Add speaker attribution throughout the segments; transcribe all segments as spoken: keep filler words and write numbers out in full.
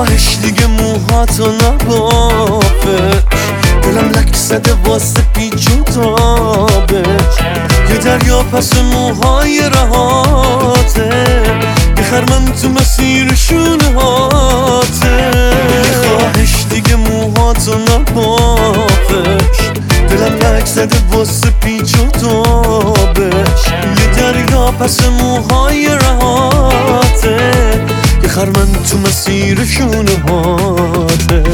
Speaker 1: خواهش دیگه موهاتو نبافش، دلم لک زده واسه پیچ و تابش. یه دریا پس موهای رهاته، یه خرمن تو مسیر شونه هاته. خواهش دیگه موهاتو نبافش، دلم لک زده واسه پیچ و تابش. یه دریا پس موهای رهاته، یه خرمن تو مسیر شونه هاته.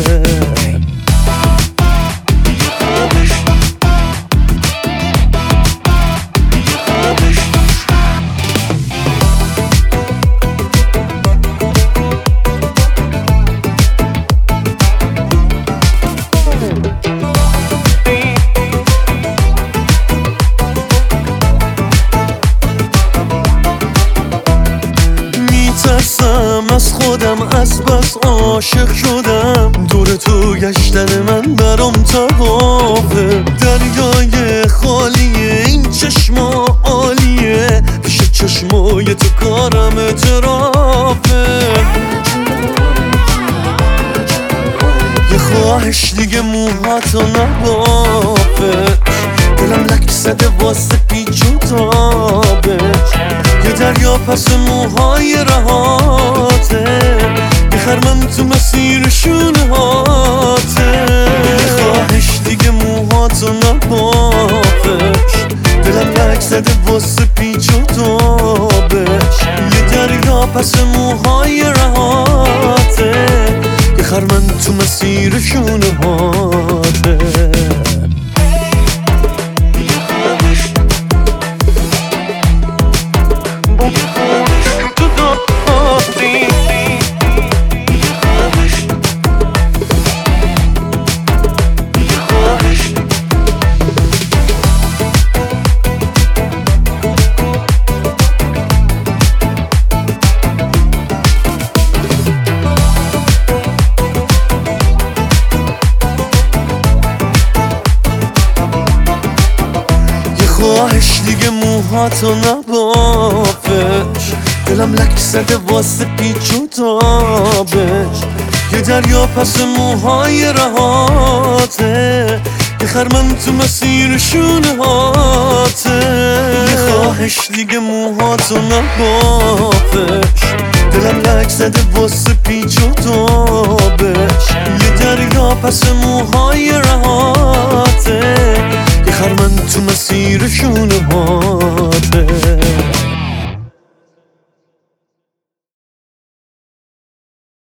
Speaker 1: میترسم از خودم، از بس عاشق شدم. دور تو گشتن من برام طوافه، دریای خالیه این چشما عالیه، پیش چشمای تو کارم اعترافه. یه خواهش دیگه موهاتو نبافش، دلم لک زده واسه پیچ و تابش. یه دریا پس موهای رهاته، یه خرمن تو مسیر شونه هاته. یه خواهش دیگه موهاتو نبافش، دلم لک زده واسه پیچ و تابش. یه دریا پس موهای رهاته، یه خرمن تو مسیر شونه هاته. خواهش دیگه موهاتو نبافش، دلم لک زده واسه پیچ و تابش. یه دریا پس موهای رهاته، یه خرمن تو مسیر شونه هاته. یه خواهش دیگه موهاتو نبافش، دلم لک زده واسه پیچ و تابش. یه دریا پس موهای